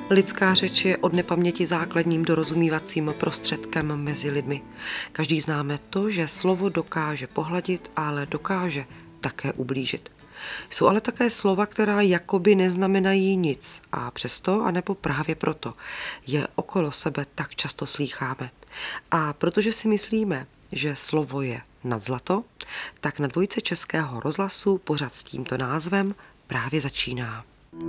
Lidská řeč je od nepaměti základním dorozumívacím prostředkem mezi lidmi. Každý známe to, že slovo dokáže pohladit, ale dokáže také ublížit. Jsou ale také slova, která jakoby neznamenají nic a přesto, anebo právě proto, je okolo sebe tak často slýcháme. A protože si myslíme, že slovo je nad zlato, tak na Dvojce Českého rozhlasu pořad s tímto názvem právě začíná.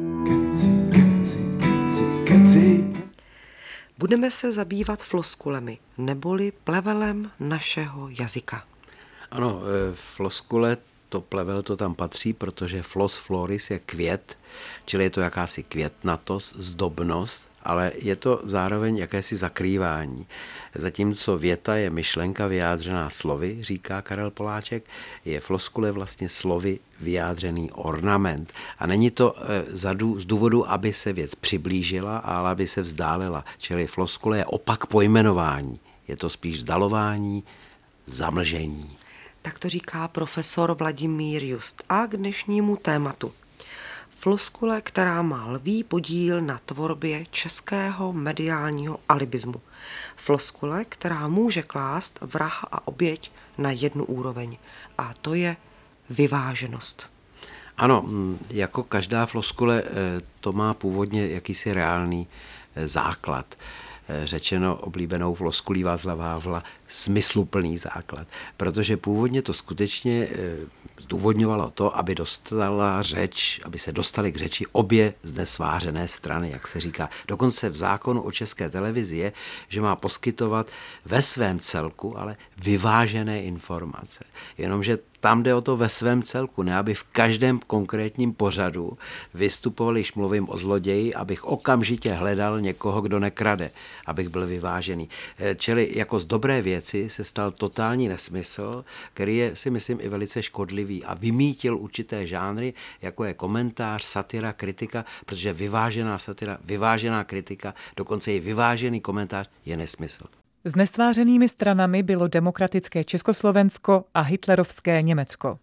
Budeme se zabývat floskulemi, neboli plevelem našeho jazyka. Ano, floskule, to plevel to tam patří, protože flos floris je květ, čili je to jakási květnatost, zdobnost, ale je to zároveň jakési zakrývání. Zatímco věta je myšlenka vyjádřená slovy, říká Karel Poláček, je floskule vlastně slovy vyjádřený ornament. A není to z důvodu, aby se věc přiblížila, ale aby se vzdálila. Čili floskule je opak pojmenování. Je to spíš vzdalování, zamlžení. Tak to říká profesor Vladimír Just. A k dnešnímu tématu. Floskule, která má lví podíl na tvorbě českého mediálního alibismu. Floskule, která může klást vraha a oběť na jednu úroveň. A to je vyváženost. Ano, jako každá floskule to má původně jakýsi reálný základ. Řečeno oblíbenou floskulí Václava Havla, smysluplný základ. Protože původně to skutečně zdůvodňovalo to, aby se dostaly k řeči obě znesvářené strany, jak se říká. Dokonce v zákonu o České televizi je, že má poskytovat ve svém celku, ale vyvážené informace. Jenomže tam jde o to ve svém celku, ne aby v každém konkrétním pořadu vystupoval, když mluvím o zloději, abych okamžitě hledal někoho, kdo nekrade, abych byl vyvážený. Čili jako z dobré věci se stal totální nesmysl, který je, si myslím, i velice škodlivý a vymítil určité žánry, jako je komentář, satira, kritika, protože vyvážená satira, vyvážená kritika, dokonce i vyvážený komentář je nesmysl. Znesvářenými stranami bylo demokratické Československo a hitlerovské Německo.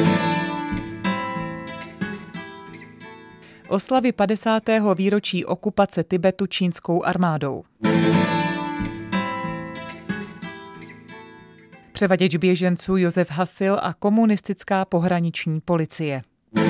Oslavy 50. výročí okupace Tibetu čínskou armádou. Převaděč běženců Josef Hasil a komunistická pohraniční policie.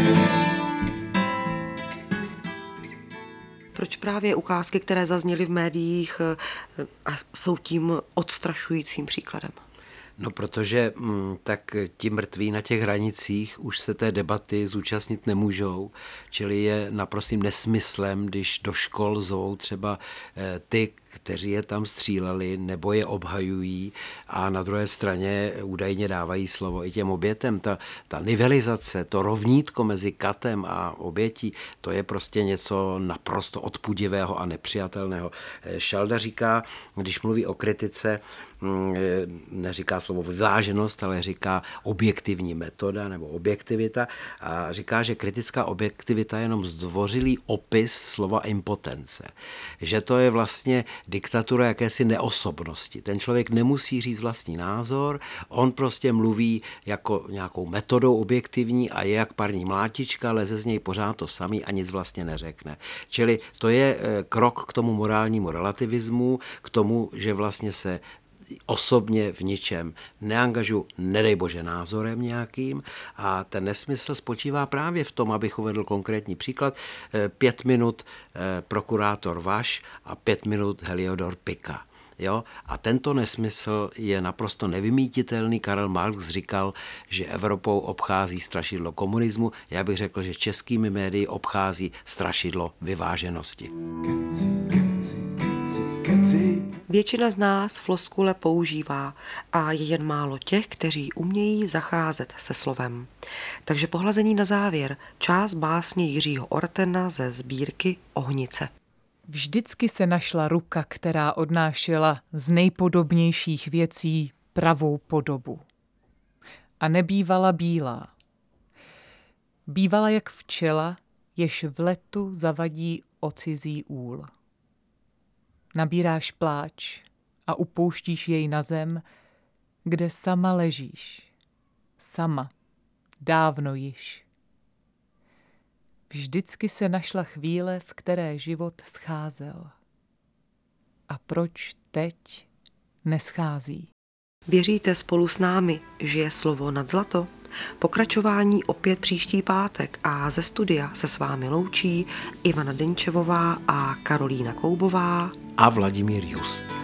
Proč právě ukázky, které zazněly v médiích, a jsou tím odstrašujícím příkladem? No, protože tak ti mrtví na těch hranicích už se té debaty zúčastnit nemůžou, čili je naprostým nesmyslem, když do škol zvou třeba ty, kteří je tam stříleli nebo je obhajují a na druhé straně údajně dávají slovo i těm obětem. Ta nivelizace, to rovnítko mezi katem a obětí, to je prostě něco naprosto odpudivého a nepřijatelného. Šalda říká, když mluví o kritice, neříká slovo vyváženost, ale říká objektivní metoda nebo objektivita a říká, že kritická objektivita je jenom zdvořilý opis slova impotence. Že to je vlastně diktatura jakési neosobnosti. Ten člověk nemusí říct vlastní názor, on prostě mluví jako nějakou metodou objektivní a je jak parní mlátička, leze z něj pořád to samý a nic vlastně neřekne. Čili to je krok k tomu morálnímu relativismu, k tomu, že vlastně se osobně v ničem neangažuji, nedej bože, názorem nějakým a ten nesmysl spočívá právě v tom, abych uvedl konkrétní příklad, 5 minut prokurátor Vaš a 5 minut Heliodor Pika. Jo? A tento nesmysl je naprosto nevymítitelný. Karel Marx říkal, že Evropou obchází strašidlo komunismu. Já bych řekl, že českými médii obchází strašidlo vyváženosti. Většina z nás floskule používá a je jen málo těch, kteří umějí zacházet se slovem. Takže pohlazení na závěr, část básně Jiřího Ortena ze sbírky Ohnice. Vždycky se našla ruka, která odnášela z nejpodobnějších věcí pravou podobu. A nebývala bílá. Bývala jak včela, jež v letu zavadí o cizí úl. Nabíráš pláč a upouštíš jej na zem, kde sama ležíš. Sama, dávno již. Vždycky se našla chvíle, v které život scházel. A proč teď neschází? Věříte spolu s námi, že je slovo nad zlato? Pokračování opět příští pátek a ze studia se s vámi loučí Ivana Denčevová a Karolína Koubová a Vladimír Just.